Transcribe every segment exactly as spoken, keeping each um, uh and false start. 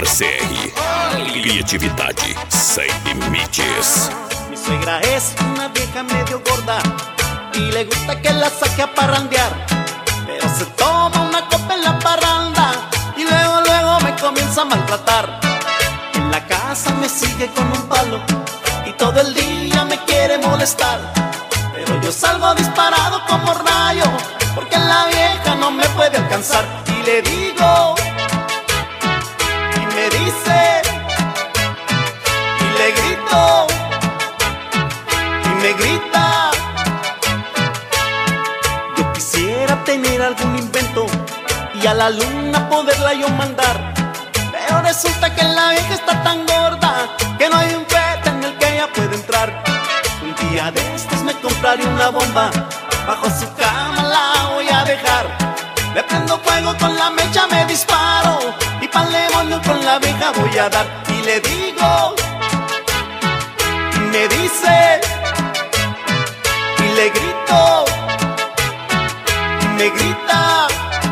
Omar C R, criatividade sem limites. Mi suegra es una vieja medio gorda y le gusta que la saque a parrandear, pero se toma una copa en la parranda y luego, luego me comienza a maltratar. En la casa me sigue con un palo y todo el día me quiere molestar, pero yo salgo disparado como rayo porque la vieja no me puede alcanzar. Y le digo, y me dice, y le grito, y me grita. Yo quisiera tener algún invento y a la luna poderla yo mandar, pero resulta que la vieja está tan gorda que no hay un cohete en el que ella puede entrar. Un día de estos me compraré una bomba, bajo su cama la voy a dejar. Le prendo fuego con la mecha, me disparo y pa'l demonio con la vieja voy a dar. Y le digo, y me dice, y le grito, y me grita.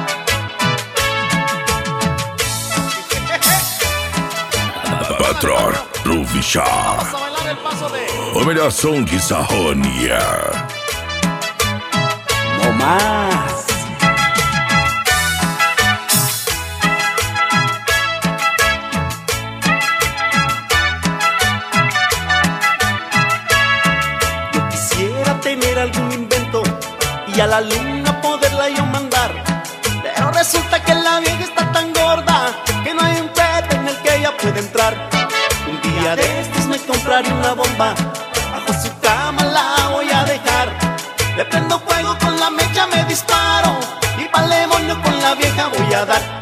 Patrón Ruvichá, Vamos a bailar el paso de o melhor som de Sarronia. No más. Yo quisiera tener algún invento y a la luna poderla yo mandar, pero resulta que la vieja está tan gorda que no hay un cohete en el que ella puede entrar. Un día de estos me compraré una bomba, bajo su cama la voy a dejar. Le prendo fuego con la mecha, me disparo y pa'l demonio con la vieja voy a dar.